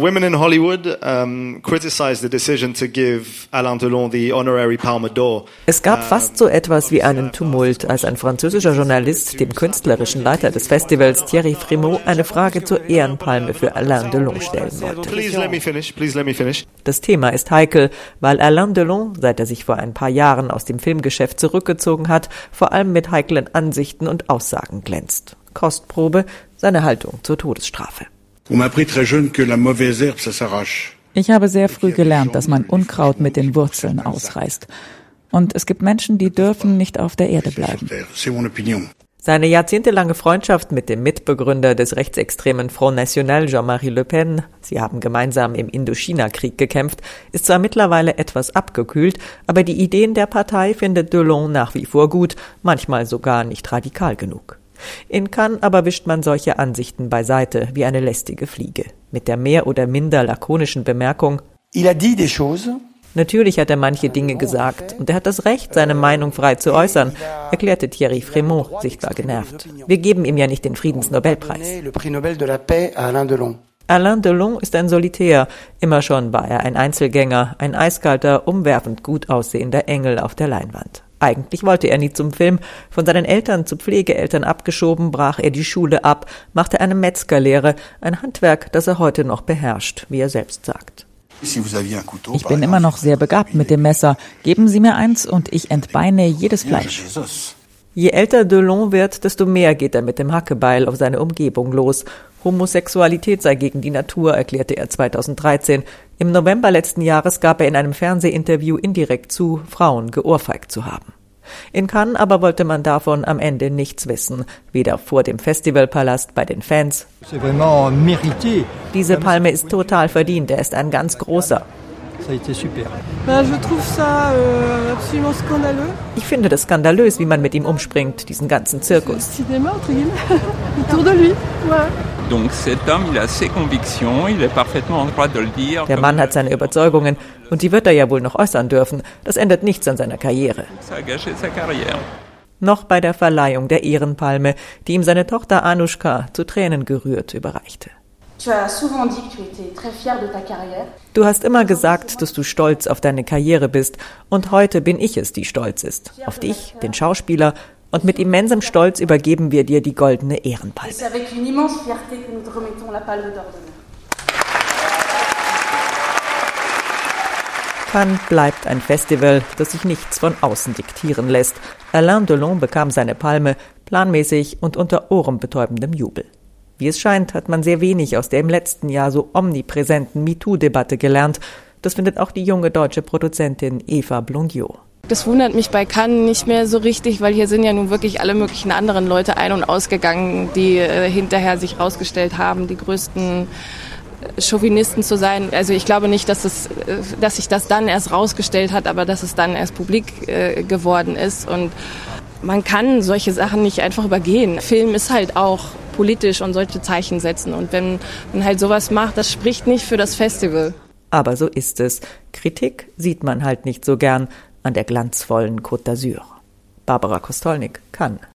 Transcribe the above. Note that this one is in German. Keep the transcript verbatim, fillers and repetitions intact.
Women in Hollywood um, criticized the decision to give Alain Delon the honorary Palme d'Or. Es gab fast so etwas wie einen Tumult, als ein französischer Journalist dem künstlerischen Leiter des Festivals, Thierry Frémaux, eine Frage zur Ehrenpalme für Alain Delon stellen wollte. Please let me finish. Please let me finish. Das Thema ist heikel, weil Alain Delon, seit er sich vor ein paar Jahren aus dem Filmgeschäft zurückgezogen hat, vor allem mit heiklen Ansichten und Aussagen glänzt. Kostprobe, seine Haltung zur Todesstrafe. Ich habe sehr früh gelernt, dass man Unkraut mit den Wurzeln ausreißt. Und es gibt Menschen, die dürfen nicht auf der Erde bleiben. Seine jahrzehntelange Freundschaft mit dem Mitbegründer des rechtsextremen Front National, Jean-Marie Le Pen, sie haben gemeinsam im Indochina-Krieg gekämpft, ist zwar mittlerweile etwas abgekühlt, aber die Ideen der Partei findet Delon nach wie vor gut, manchmal sogar nicht radikal genug. In Cannes aber wischt man solche Ansichten beiseite, wie eine lästige Fliege. Mit der mehr oder minder lakonischen Bemerkung: Il a dit des choses. Natürlich hat er manche Dinge gesagt und er hat das Recht, seine Meinung frei zu äußern, erklärte Thierry Frémaux, sichtbar genervt. Wir geben ihm ja nicht den Friedensnobelpreis. Alain Delon ist ein Solitär. Immer schon war er ein Einzelgänger, ein eiskalter, umwerfend gut aussehender Engel auf der Leinwand. Eigentlich wollte er nie zum Film. Von seinen Eltern zu Pflegeeltern abgeschoben, brach er die Schule ab, machte eine Metzgerlehre, ein Handwerk, das er heute noch beherrscht, wie er selbst sagt. Ich bin immer noch sehr begabt mit dem Messer. Geben Sie mir eins und ich entbeine jedes Fleisch. Je älter Delon wird, desto mehr geht er mit dem Hackebeil auf seine Umgebung los. Homosexualität sei gegen die Natur, erklärte er zweitausenddreizehn. Im November letzten Jahres gab er in einem Fernsehinterview indirekt zu, Frauen geohrfeigt zu haben. In Cannes aber wollte man davon am Ende nichts wissen, weder vor dem Festivalpalast bei den Fans. Diese Palme ist total verdient, er ist ein ganz großer. Ich finde das skandalös, wie man mit ihm umspringt, diesen ganzen Zirkus. Der Mann hat seine Überzeugungen und die wird er ja wohl noch äußern dürfen. Das ändert nichts an seiner Karriere. Noch bei der Verleihung der Ehrenpalme, die ihm seine Tochter Anushka zu Tränen gerührt überreichte. Du hast immer gesagt, dass du stolz auf deine Karriere bist und heute bin ich es, die stolz ist. Auf dich, den Schauspieler, und mit immensem Stolz übergeben wir dir die goldene Ehrenpalme. Cannes bleibt ein Festival, das sich nichts von außen diktieren lässt. Alain Delon bekam seine Palme, planmäßig und unter ohrenbetäubendem Jubel. Wie es scheint, hat man sehr wenig aus der im letzten Jahr so omnipräsenten MeToo-Debatte gelernt. Das findet auch die junge deutsche Produzentin Eva Blondiot. Das wundert mich bei Cannes nicht mehr so richtig, weil hier sind ja nun wirklich alle möglichen anderen Leute ein- und ausgegangen, die äh, hinterher sich rausgestellt haben, die größten Chauvinisten zu sein. Also ich glaube nicht, dass, es, dass sich das dann erst rausgestellt hat, aber dass es dann erst publik äh, geworden ist. Und man kann solche Sachen nicht einfach übergehen. Film ist halt auch politisch und solche Zeichen setzen. Und wenn man halt sowas macht, das spricht nicht für das Festival. Aber so ist es. Kritik sieht man halt nicht so gern an der glanzvollen Côte d'Azur. Barbara Kostolnik, Cannes.